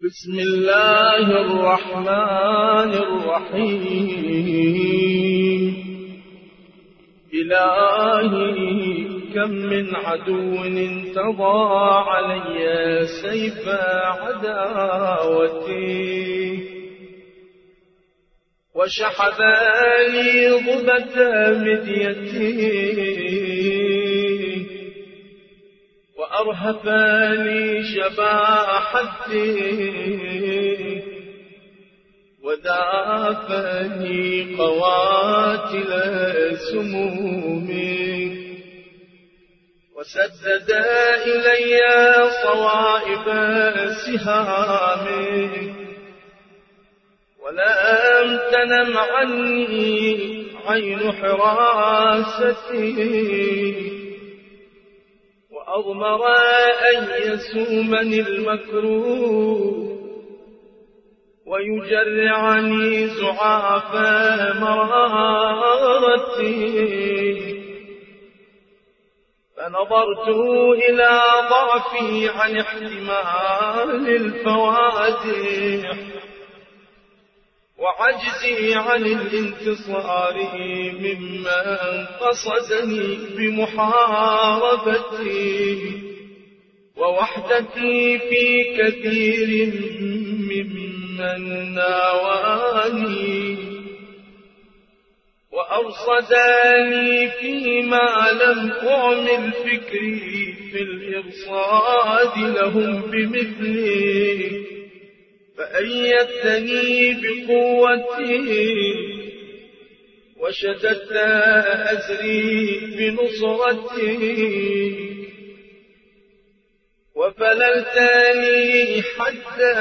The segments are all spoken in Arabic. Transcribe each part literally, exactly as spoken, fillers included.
بسم الله الرحمن الرحيم. إلهي كم من عدو انتضى علي سيف عداوتي، وشحذ لي ضبة مديتي، وأرهب لي شباحتي، ودافني قواتل سمومي، وسدد إلي صوائب سهامي، ولم تنم عني عين حراستي، وأضمر أن يسومني المكروه، ويجرعني زعاف مرارتي. فنظرت إلى ضعفي عن احتمال الفواتح، وعجزي عن الانتصار ممن قصدني بمحاربتي، ووحدتي في كثير ممن ناواني، وأرصدني فيما لم أعمل فكري في الإرصاد لهم بمثلي، فأيدتني بقوتي، وشددت أزري بنصرتي، وفللتني حدا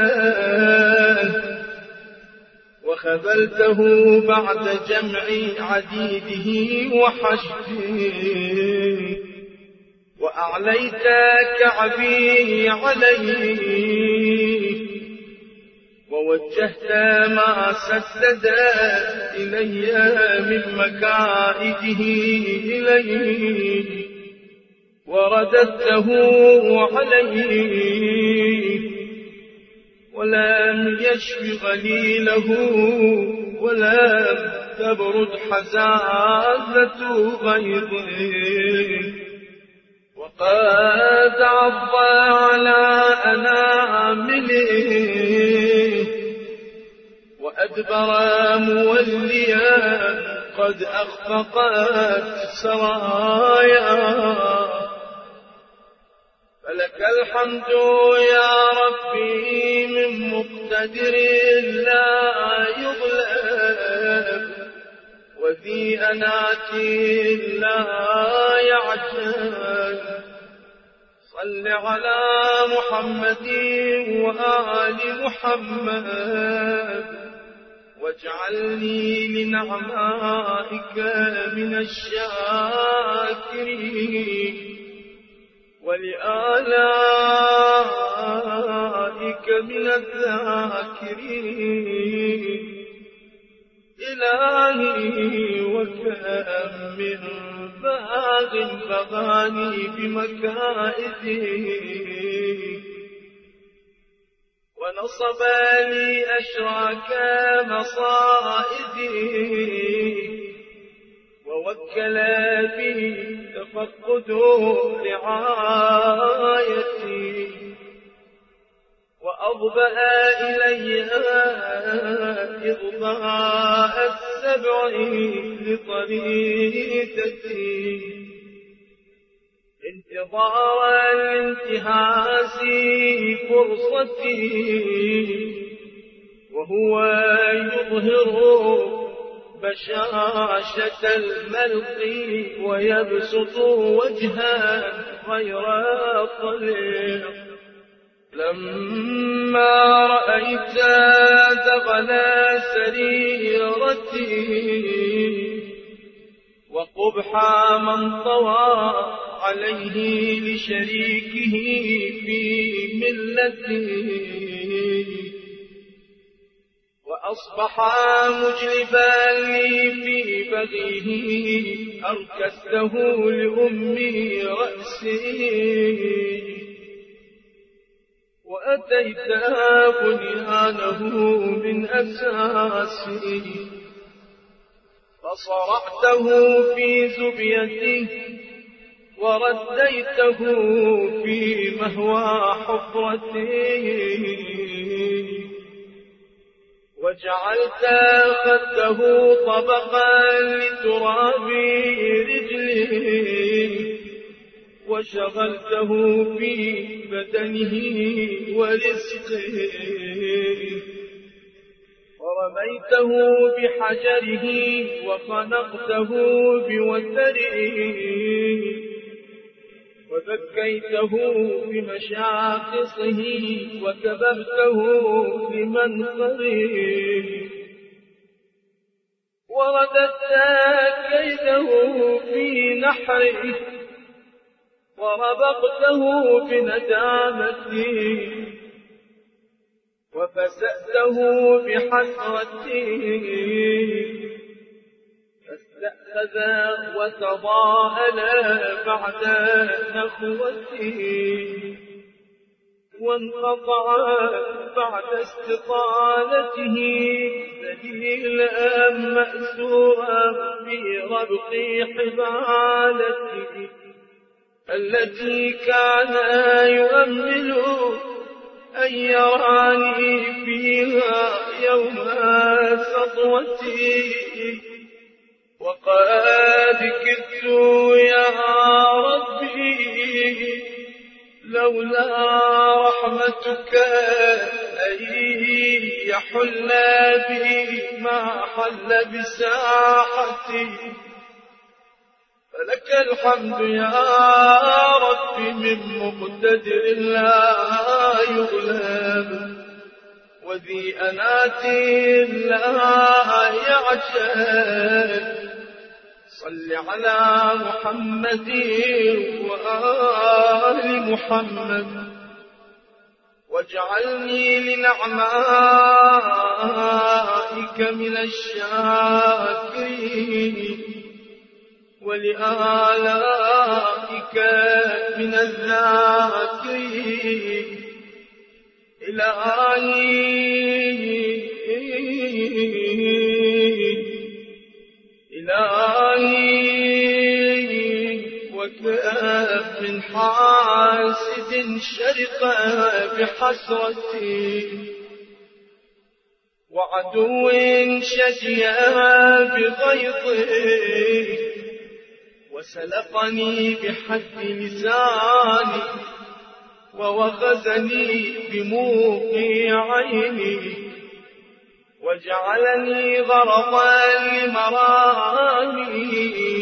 وخذلته بعد جمع عديده وحشده، وأعليت كعبي عليه، ووجهت ما سدد إلي من مكائده إليه، ورددته عليه، ولم يشف غليله، ولم تبرد حزازة غيظه، وقد عض على أنامله، وأدبر موليا قد أخفقت سرايا. فلك الحمد يا ربي من مقتدر لا يغلب، وذي أنات لا يعجل. صل على محمد وآل محمد، واجعلني لنعمائك من الشاكرين، ولآلائك من الذاكرين. إلهي وكم من باغ بغاني بمكائده، ونصب لي أشراك مصائدي، ووكل به تفقد رعايتي، وأضبأ إليها إضباء السبع لطريقتي، انتظارا لانتهاز فرصتي، وهو يظهر بشاشة الملق، ويبسط وجها غير طليق. لما رأيت دغل سريرتي، وقبح من طوى عليه لشريكه في ملته، وأصبح مجلبا لي في بغيه، أركسته لأمي رأسي، وأتيت بنيانه من أساسه، فصرعته في زبيته ورديته في مهوى حفرته، وجعلت خده طبقا لتراب رجله، وشغلته في بدنه ورزقه، ورميته بحجره وخنقته بوتره، وذكيته بمشاقصه وكببته لمنخره، ورددت كيده في نحره، وربقته بندامته، وفسأته بحسرته، فاستأخذ وتضاءل بعد نخوته، وانقطع بعد استطالته ذليلا مأسورا في ربق حبالته التي كان يؤمل أن يراني فيها يوم سطوتي، وقد كدت يا ربي لولا رحمتك أن يحل بي ما حل بساحتي، فلك الحمد يا رب من مقتدر لا يغلب، وذي أنات لا يعجل. صل على محمد وآل محمد، واجعلني لنعمائك من الشاكرين، ولآلائك من الذاكرين. إلهي إلهي وكأب من حاسد شرق بحسرتي، وعدو شجي بغيظه، وسلقني بحد لساني، ووغزني بموقي عيني، وجعلني غرضا لمرامي،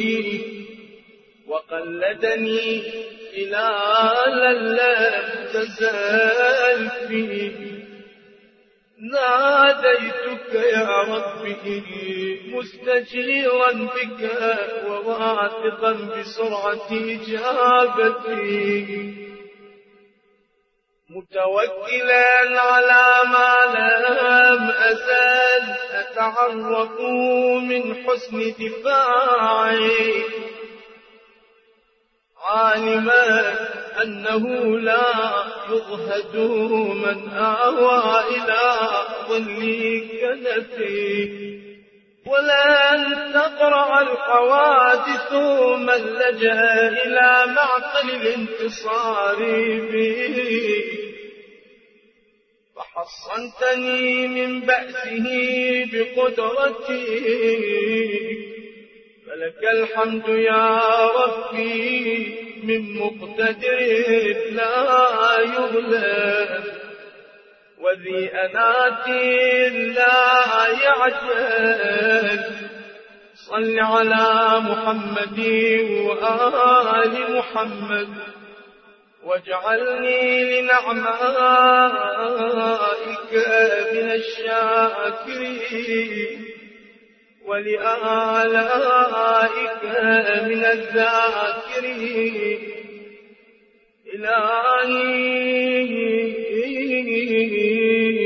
وقلدني إلى لم تزال فيه. ناديتك يا ربي مستجيرا بك وواثقا بسرعة إجابتي، متوكلا على ما لم أزال أتعرف من حسن دفاعي، عالما أنه لا يضهد من آوى إلى ظل كنفي، ولن تقرع الحوادث من لجأ إلى معقل الانتصار به، فحصنتني من بأسه بقدرتي، فلك الحمد يا ربي من مقتدر لا يغلب، وذي أنات لا يعجل. صل على محمد وآل محمد، واجعلني لنعمائك من الشاكرين، ولآلائك من الذاكرين. إلهي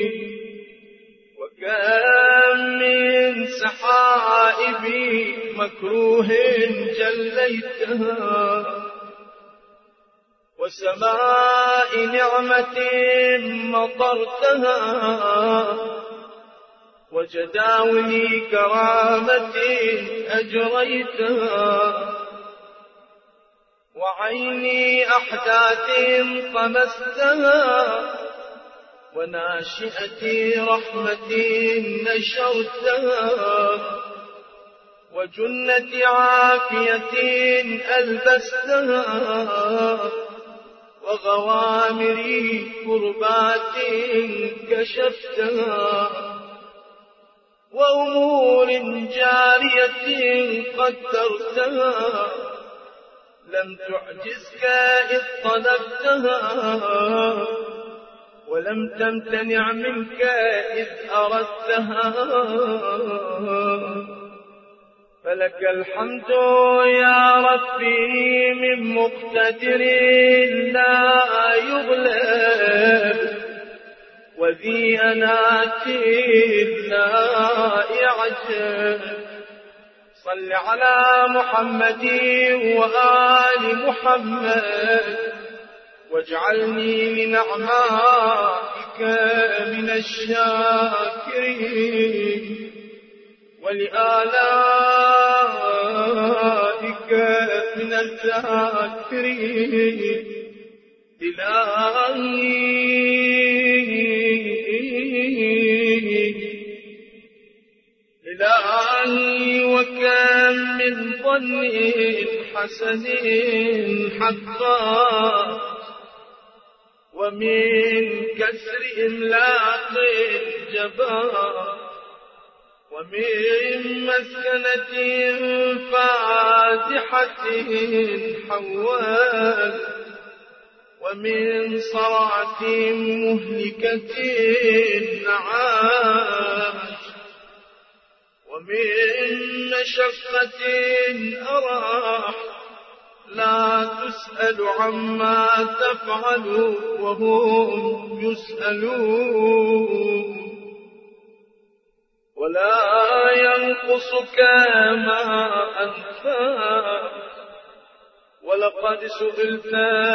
وكم من سحائب مكروه جليتها، وسماء نعمة مطرتها وجداول كرامة أجريتها وعيني أحداث طمستها وناشئة رحمة نشرتها وجنة عافية ألبستها وغوامر كربات كشفتها وأمور جارية قدرتها لم تعجزك إذ طلبتها ولم تمتنع منك إذ أردتها فلك الحمد يا ربي من مقتدر لا يغلب وذي أنات لا يعجب صل على محمد وآل محمد واجعلني لنعمائك من الشاكرين ولآلائك من الذاكرين إلهي إلهي وكم من ظن حسن حقا ومن كسر إملاق جبار ومن مسكنة فاتحة حوال ومن صرعة مهلكة نعاش ومن مشقة أراح لا تسأل عما تفعل وهم يسألون ولا ينقصك ما أنفى ولقد سئلت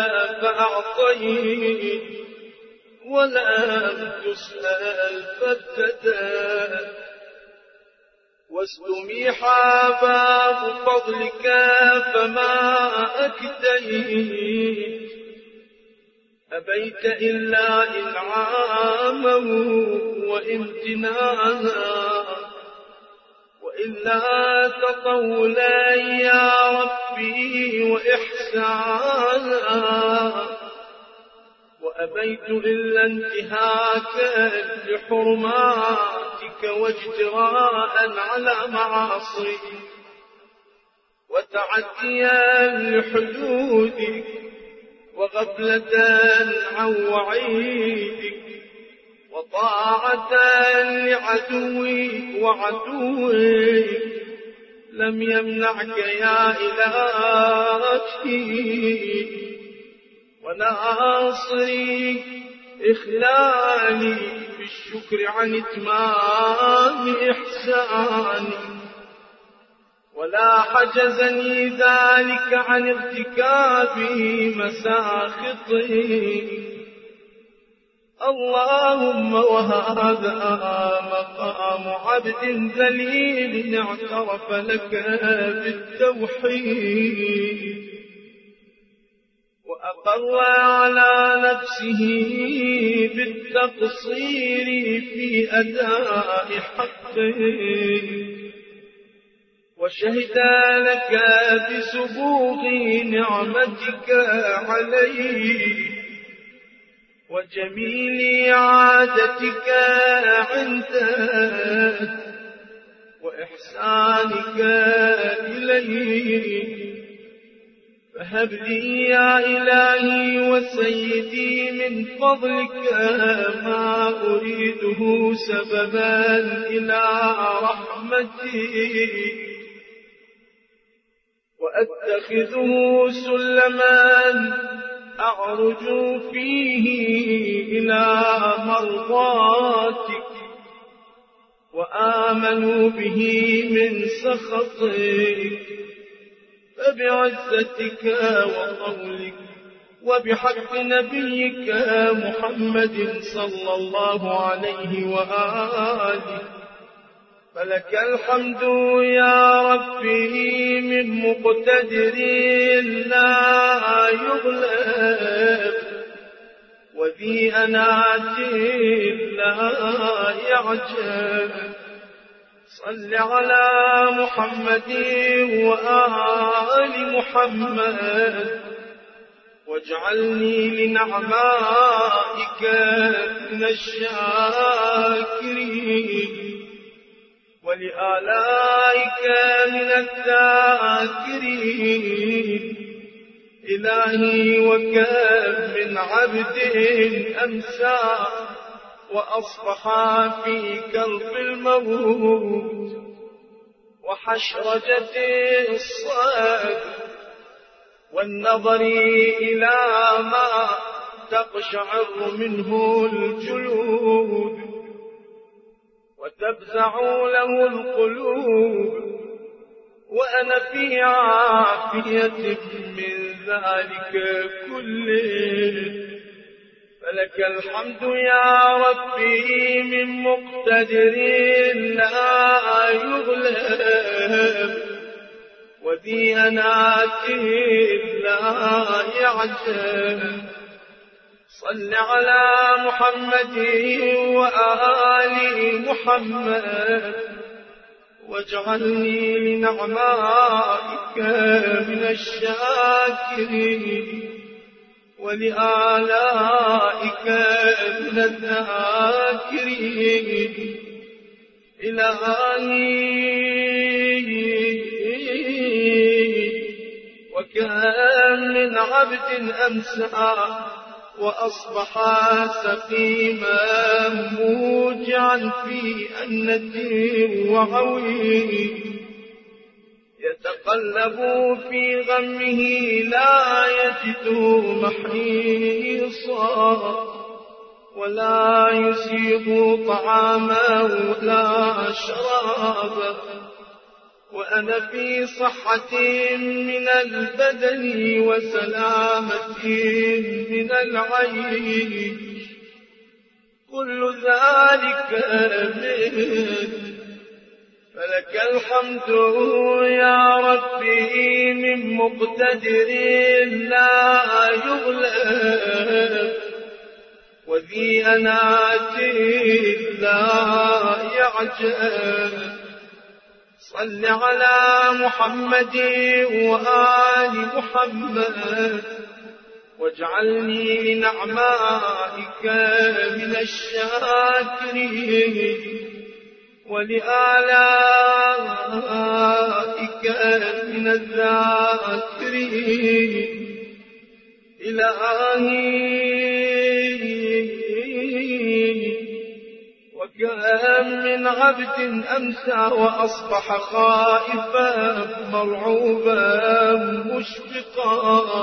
فأعطيت ولم تسأل فابتدأت واستميح باب فضلك فما أكتيت أبيت إلا إنعاما وامتنانا وإلا تطولا يا ربي وإحسانا وأبيت إلا انتهاكا لحرماتك واجتراء على معاصيك وتعديا لحدودك وغفلة عن وعيدك وطاعة لعدوك وعدوك لم يمنعك يا إلهي وناصري إخلالي بالشكر عن إتمام إحساني ولا حجزني ذلك عن ارتكاب مساخطي اللهم وهذا مقام عبد ذليل اعترف لك بالتوحيد وأقر على نفسه بالتقصير في أداء حقه وشهد لك بسبوغ نعمتك عليه وجميل عادتك عنده وإحسانك إليه فهب لي يا إلهي وسيدي من فضلك ما أريده سببا إلى رحمتي وأتخذه سلما أعرج فيه إلى مرضاتك وآمنوا به من سخطك فبعزتك وقولك وبحق نبيك محمد صلى الله عليه وآله. فلك الحمد يا ربي من مقتدر لا يغلب، وذي أنات لا يعجب. صل على محمد وآل محمد، واجعلني لنعمائك من الشاكرين، ولآلائك من الذاكرين. إلهي وكم من عبد أمسى وأصبح في كلب الموت، وحشرجة الصدر، والنظر إلى ما تقشعر منه الجلود، وتفزع له القلوب، وأنا في عافية من ذلك كله. فلك الحمد يا ربي من مقتدر لا يغلب، وذي أنات لا يعجب. صل على محمد وآل محمد، واجعلني لنعمائك من الشاكرين، ولآلائك من الذاكرين. إلهي وكم من عبد أمسى وأصبح سقيما موجعا في أنة وعوي، يتقلب في غمه لا يجد محيصا، ولا يسيغ طعاما ولا شرابا. وأنا في صحة من البدن وسلامة من العين، كل ذلك منك. فلك الحمد يا ربي من مقتدر لا يغلب، وذي أنات لا يعجب. صل على محمد وآل محمد، واجعلني لنعمائك من الشاكرين، ولآلائك من الذاكرين. إلهي وكم من عبد أمسى وأصبح خائفا مرعوبا مشفقا،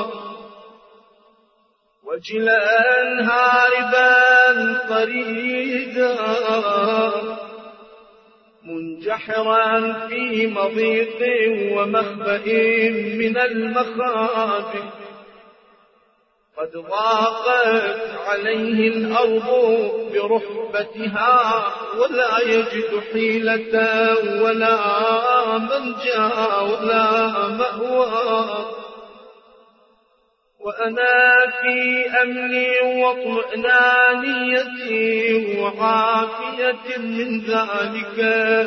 وجلا هاربا طريدا، منجحرا في مضيق ومخبأ من المخابئ. قد ضاقت عليه الأرض برحبتها، ولا يجد حيلة ولا منجا ولا مأوى. وأنا في أمني واطمئنانيتي وعافية من ذلك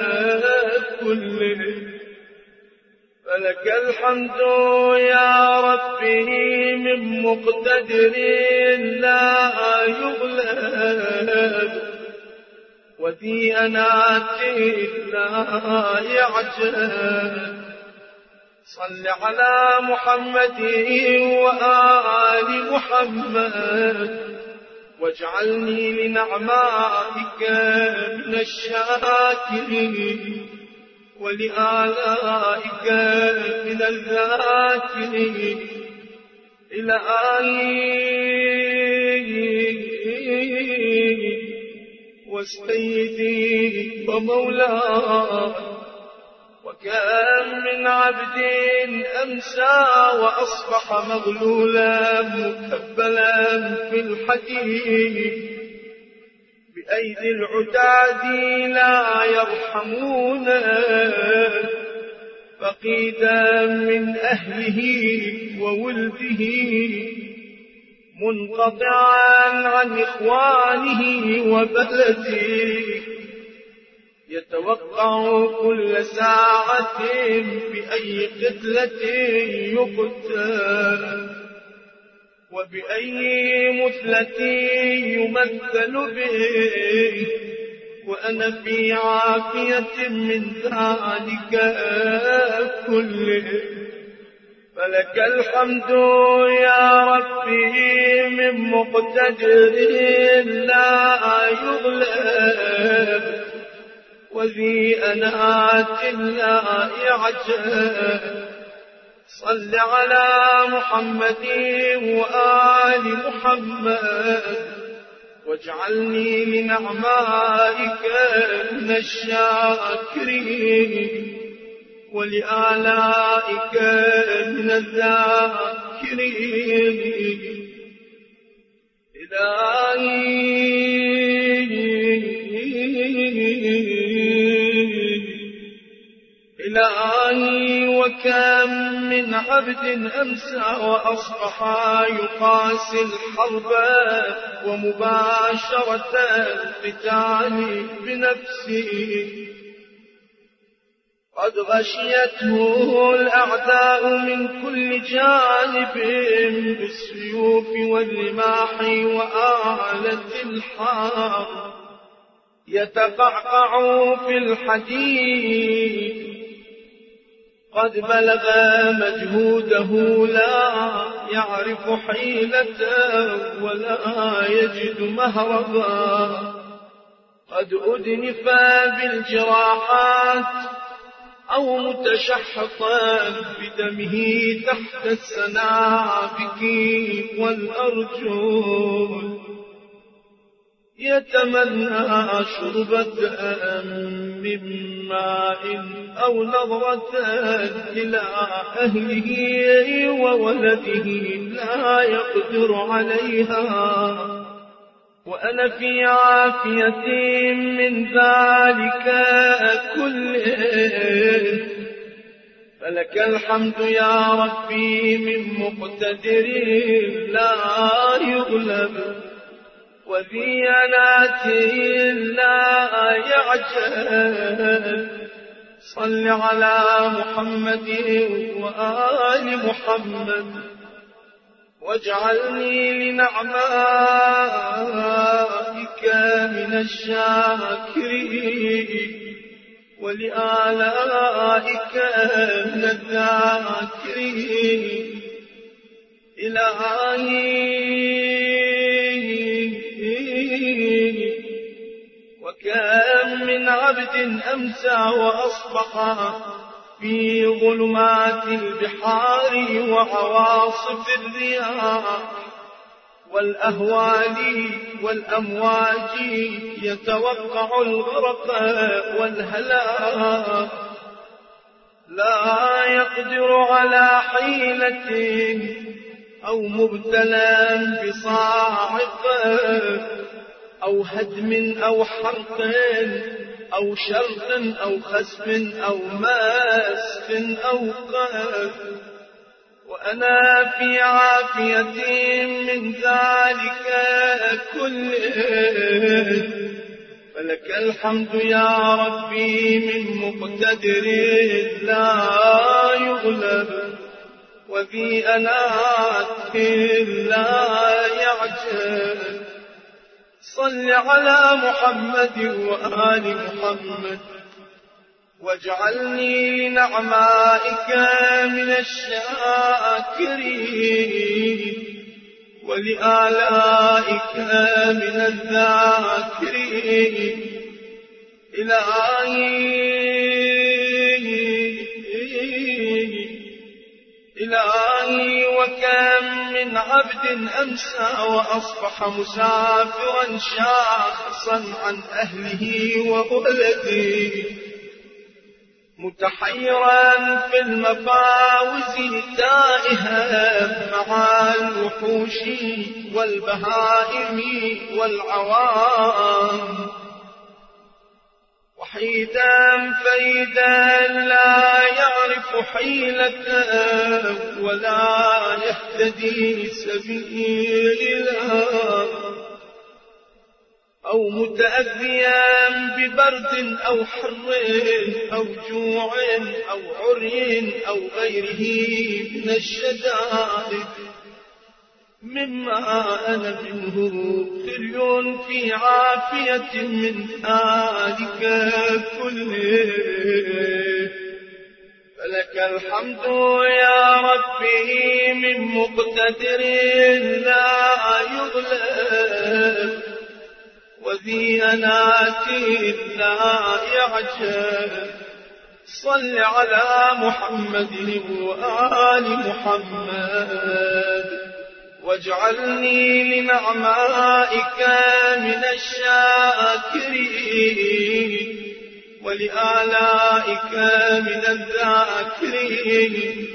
كله. فلك الحمد يا ربي من مقتدر لا يغلب، وذي أنات لا يعجب. صل على محمد وآل محمد، واجعلني لنعمائك من الشاكرين، ولآلائك من الذاكرين. إلهي وسيدي ومولاي، وكم من عبد أمسى وأصبح مغلولا مكبلا في الحديد بأيدي العتاد لا يرحمون فقيدا من أهله وولده منقطعا عن إخوانه وبلده يتوقع كل ساعة بأي قتلة يقتل وبأي مثلة يمثل به وأنا في عافية من ذلك كله فلك الحمد يا ربي من مقتدر لا يغلب وذي أنات لا يعجب صل على محمد وآل محمد واجعلني لنعمائك من الشاكرين ولآلائك من الذاكرين إلهي وكم من عبد أمسى وأصبح يقاسي الحرب ومباشرة القتال بنفسه قد غشيته الأعداء من كل جانب بالسيوف والرماح وآلة الحرب يتقعقع في الحديد قد بلغ مجهوده لا يعرف حيلة ولا يجد مهربا قد أدنف بالجراحات أو متشحطا بدمه تحت السنابك والأرجل يتمنى شربة من ماء أو نظرة إلى أهله وولده لا يقدر عليها وأنا في عافية من ذلك كله فلك الحمد يا ربي من مقتدر لا يغلب وذي أنات لا يعجل صل على محمد وآل محمد واجعلني لنعمائك من الشاكرين ولآلائك من الذاكرين إلهي وكم من عبد أمسى وأصبح في ظلمات البحار وعواصف الرياح والأهوال والأمواج يتوقع الغرق والهلاك لا يقدر على حيلة أو مبتلى بصاعقة أو هدم أو حرق أو شرق أو خسف أو ماسف أو قذف وأنا في عافية من ذلك كله فلك الحمد يا ربي من مقتدر لا يغلب وفي أنات لا يعجل صل على محمد وآل محمد واجعلني لنعمائك من الشاكرين ولآلائك من الذاكرين إلهي إلهي وكم من عبد أمسى وأصبح مسافرا شاخصا عن أهله وولده متحيرا في المفاوز تائها مع الوحوش والبهائم والعوام، وحيدا فريدا لا يعرف حيلة ولا يهتدي سبيلا، أو متأذيا ببرد أو حر أو جوع أو عري أو غيره من الشدائد مما أنا منه خري في عافية من ذلك كله. فلك الحمد يا ربي من مقتدر لا يغلب، وذي أنات لا يعجب. صل على محمد وآل محمد، واجعلني لنعمائك من الشاكرين، ولآلائك من الذاكرين.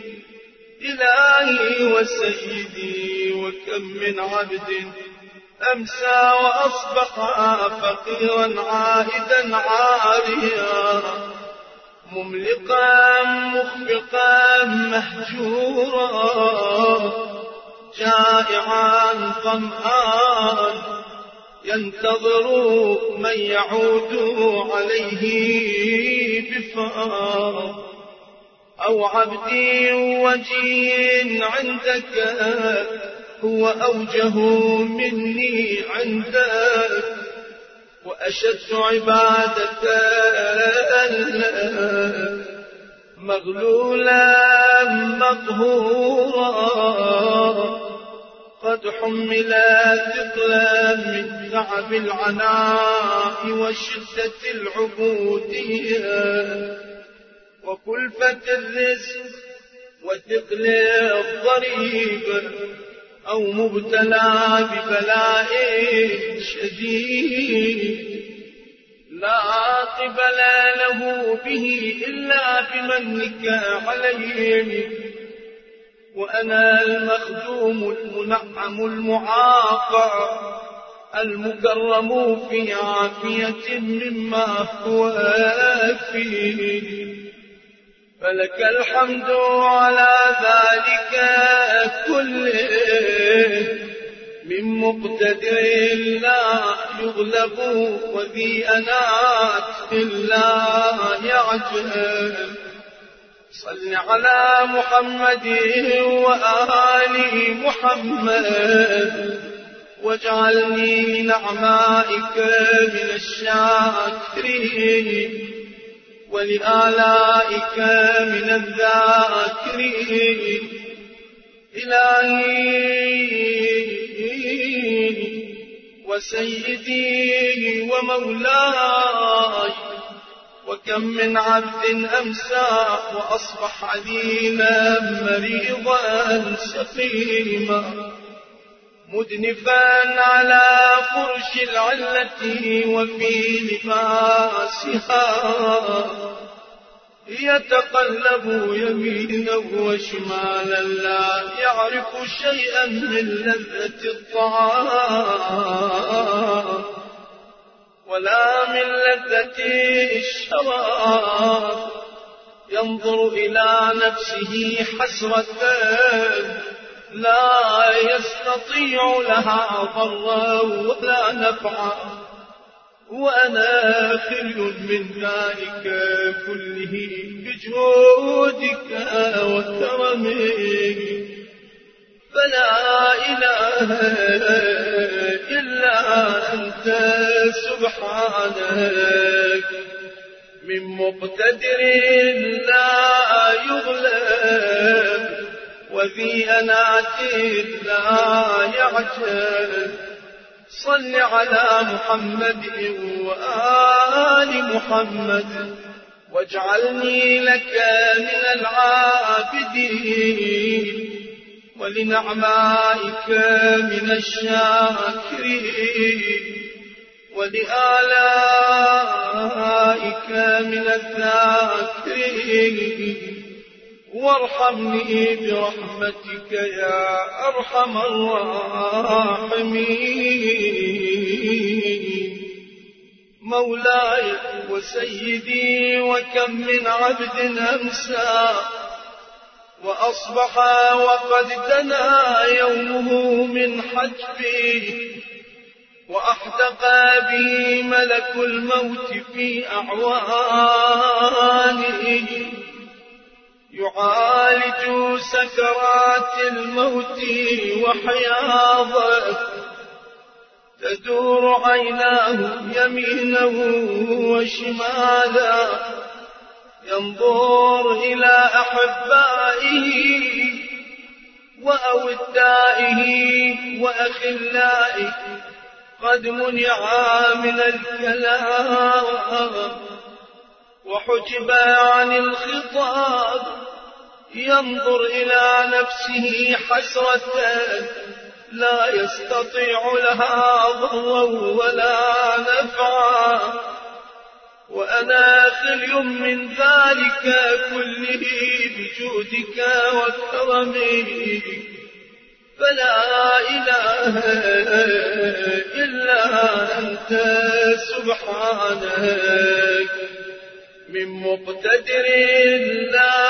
إلهي وسيدي، وكم من عبد أمسى وأصبح فقيرا عائدا عاريا، مملقا مخفقا مهجورا، جائعا ظمآن ينتظر من يعود عليه بفار، أو عبدي وجين عندك هو أوجه مني عندك، وأشد عبادة مغلولا مقهورا، قد حمل ثقلا من تعب العناء وشدة العبودية وكلفة الرزق وثقل الضريب، أو مبتلى ببلاء شديد لا قبل له به إلا بمنك عليه، وأنا المخدوم المنعم المعافى المكرم في عافية مما هو فيه. فلك الحمد على ذلك كله، من مقتدر لا يغلب، وذي أنات لا يعجل. صل على محمد وآل محمد، واجعلني نعمائك من الشاكرين، ولآلائك من الذاكرين. إلهي وسيدي ومولاي، وكم من عبد أمسى وأصبح عليلا مريضا سقيما، مدنفا على فرش العلة وفي لباسها، يتقلب يمينا وشمالا لا يعرف شيئا من لذة الطعام ولا من لذة الشراب، ينظر إلى نفسه حسرة لا يستطيع لها ضرا ولا نفعا، وأنا خل من ذلك كله بجودك وكرمك. فلا إله إلا أنت سبحانك، من مقتدر لا يغلب، وذي أنات لا يعجل. صل على محمد وآل محمد، واجعلني لك من العابدين، ولنعمائك من الشاكرين، ولآلائك من الذاكرين. عسري وارحمني برحمتك يا أرحم الراحمين. مولاي وسيدي وكم من عبد أمسى وأصبح وقد دنا يومه من حجبه وأحدق به ملك الموت في أعوانه يعالج سكرات الموت وحياضه تدور عيناه يمينه وشمالا ينظر إلى أحبائه وأودائه وأخلائه قد منع من الكلام وحجب عن الخطاب ينظر إلى نفسه حسرة لا يستطيع لها ضرا ولا نفعا وأنا خلي من ذلك كله بجودك وكرمك فلا إله إلا أنت سبحانك من مقتدر لا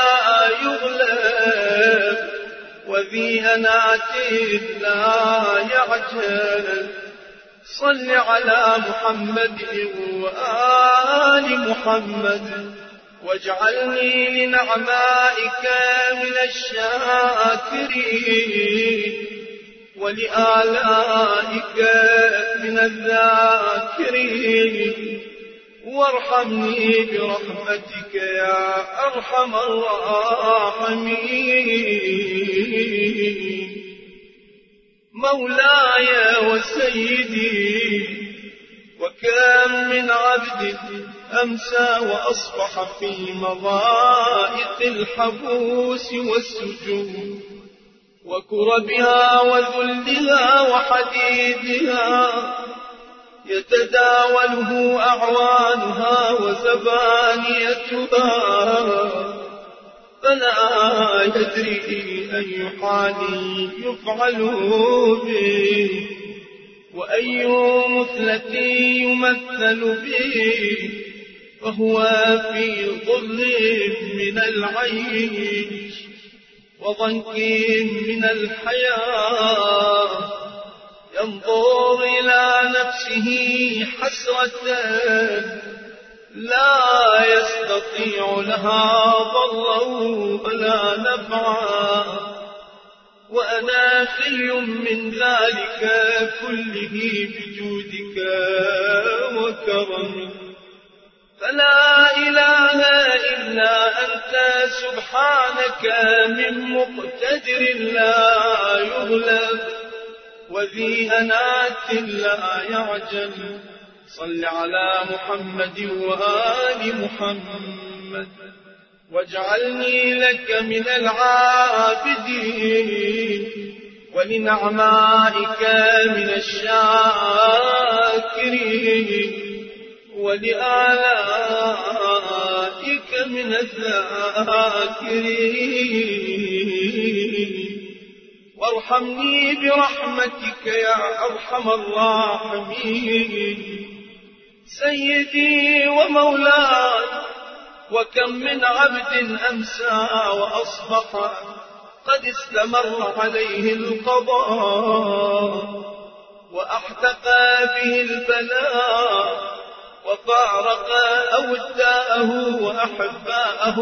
يغلب وذي أنعت لا يعجل. صل على محمد وآل محمد واجعلني لنعمائك من الشاكرين ولآلائك من الذاكرين وارحمني برحمتك يا أرحم الراحمين. مولاي وسيدي وكم من عبد أمسى وأصبح في مضائق الحبوس والسجون وكربها وذلها وحديدها يتداوله أعوانها وزبانيتها فلا يدري أي حال يفعل به وأي مثلة يمثل به فهو في ظل من العيش وضنك من الحياة ينظر إلى نفسه حسرة لا يستطيع لها ضرا ولا نفعا وأنا خلي من ذلك كله بجودك وكرمك فلا إله إلا أنت سبحانك من مقتدر لا يغلب وذي أنات لا يعجل. صل على محمد وآل محمد واجعلني لك من العابدين ولنعمائك من الشاكرين ولآلائك من الذاكرين وارحمني برحمتك يا أرحم الراحمين. سيدي ومولاي وكم من عبد أمسى وأصبح قد استمر عليه القضاء وأحدق به البلاء وفارق أوداءه وأحباءه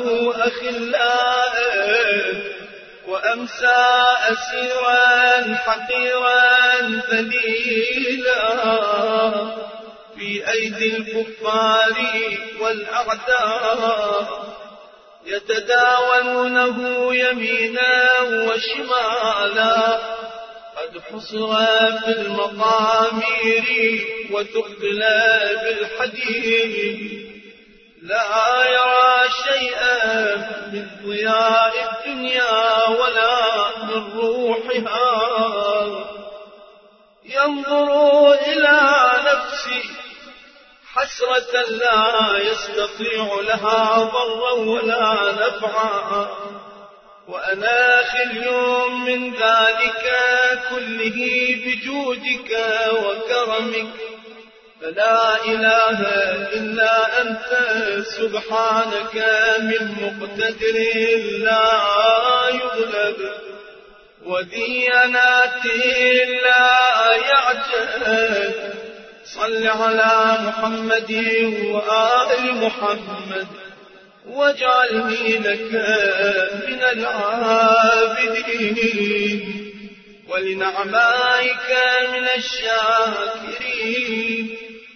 وأخلاءه وأمسى أسيرا حقيرا ذليلا في أيدي الكفار والأعداء يتداولونه يمينا وشمالا قد حصر في المقامير وثقل بالحديد لا يرى شيئا من ضياء الدنيا ولا من روحها ينظر إلى نفسه حسرة لا يستطيع لها ضرا ولا نفعا، وأنا خلي من ذلك كله بجودك وكرمك، فلا إله إلا أنت سبحانك من مقتدر لا يغلب، وذي أنات لا يعجل. صل على محمد وآل محمد، واجعلني لك من العابدين، ولنعمائك من الشاكرين،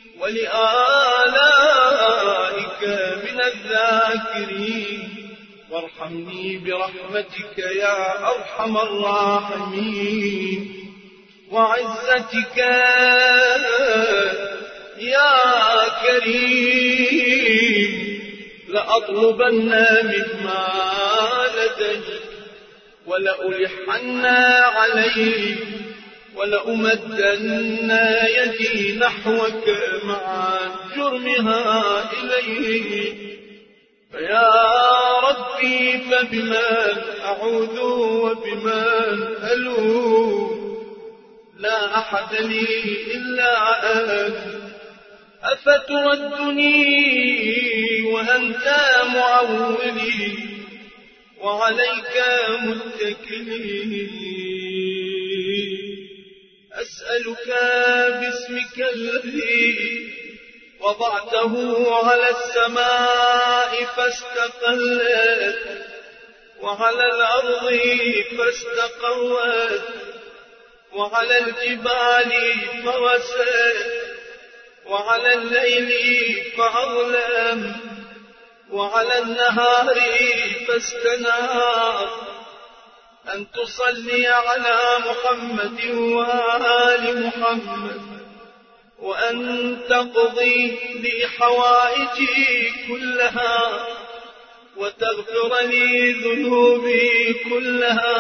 ولآلائك من الذاكرين. وارحمني برحمتك يا أرحم الراحمين، وعزتك يا كريم لأطلبن مما لديك، ولألحن عليك، ولأمدن يدي نحوك مع جرمها إليك. فيا ربي فبمن أعوذ وبمن ألوذ، لا أحد لي إلا أنت، أفتردني وأنت معولي، وعليك متكلي. أسألك باسمك الذي وضعته على السماء فاستقلت، وعلى الأرض فاستقوت، وعلى الجبال فوست، وعلى الليل فأظلم، وعلى النهار فاستنار، أن تصلي على محمد وآل محمد، وأن تقضي لي حوائجي كلها، وتغفر لي ذنوبي كلها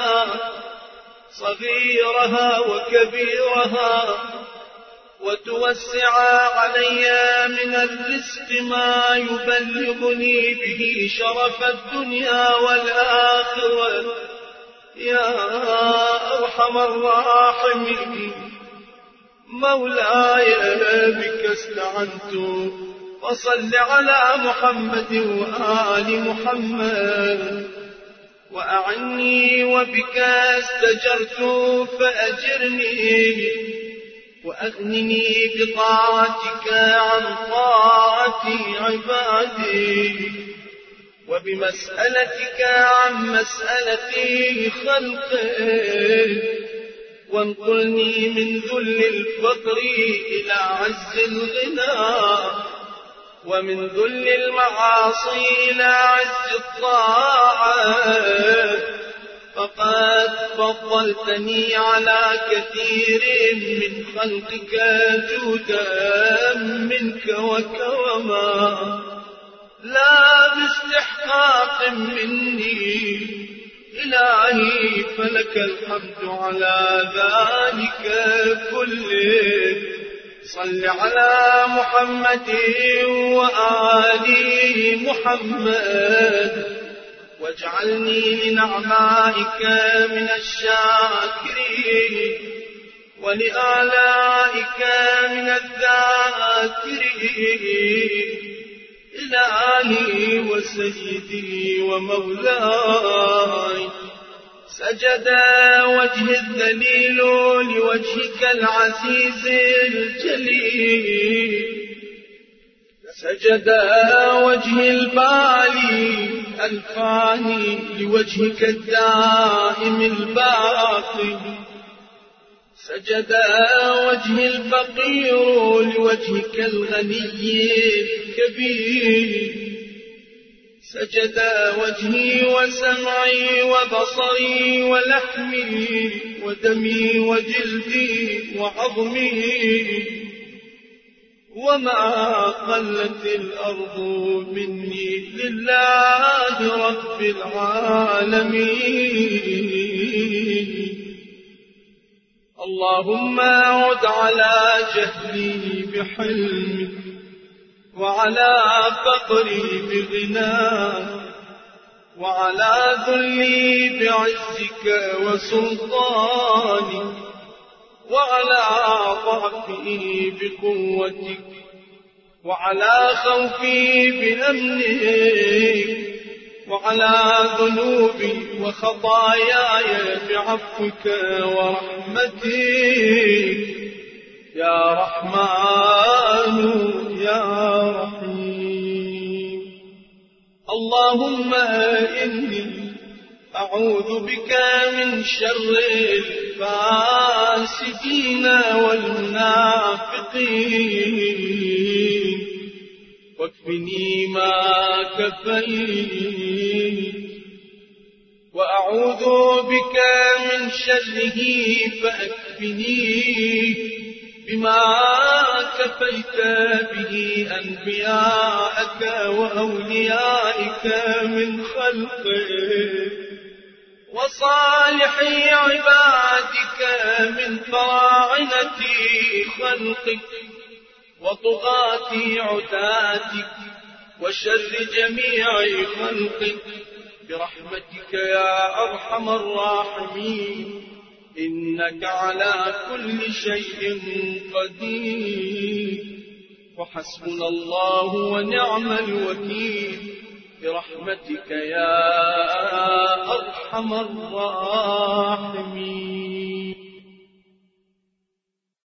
صغيرها وكبيرها، وتوسع علي من الرزق ما يبلغني به شرف الدنيا والآخرة يا أرحم الراحمين. مولاي بك استعنت، فصل على محمد وآل محمد، وأعني وبك استجرت فأجرني، وأغنني بطاعتك عن طاعة عبادي، وبمسألتك عن مسألة خلقك، وانقلني من ذل الفقر إلى عز الغنى، ومن ذل المعاصي إلى عز الطاعات، فقد فضلتني على كثير من خلقك جودا منك وكرما، لا باستحقاق مني إلهي، فلك الحمد على ذلك كله. صل على محمد وآل محمد، واجعلني لنعمائك من الشاكرين، ولآلائك من الذاكرين. إلهي وسيدي ومولاي، سجد وجه الذليل لوجهك العزيز الجليل، سجد وجه البالي الفاني لوجهك الدائم الباقي، سجد وجه الفقير لوجهك الغني الكبير، سجد وجهي وسمعي وبصري ولحمي ودمي وجلدي وعظمي، وما قلت الأرض مني لله رب العالمين. اللهم عد على جهلي بحلمك، وعلى فقري بغناك، وعلى ذلي بعزك وسلطانك، وعلى ضعفي بقوتك، وعلى خوفي بأمنك، وعلى ذنوبي وخطاياي بعفوك ورحمتك يا رحمن يا رحيم. اللهم إني أعوذ بك من شر الفاسدين والمنافقين، واكفني ما كفيت، وأعوذ بك من شره فأكفنيه بما كفيت به أنبياءك وأوليائك من خلقك، وصالحي عبادك من فراعنة خلقك، وطغاة عتاتك، وشر جميع خلقك، برحمتك يا أرحم الراحمين، إنك على كل شيء قدير. وحسبنا الله ونعم الوكيل، برحمتك يا أرحم الراحمين.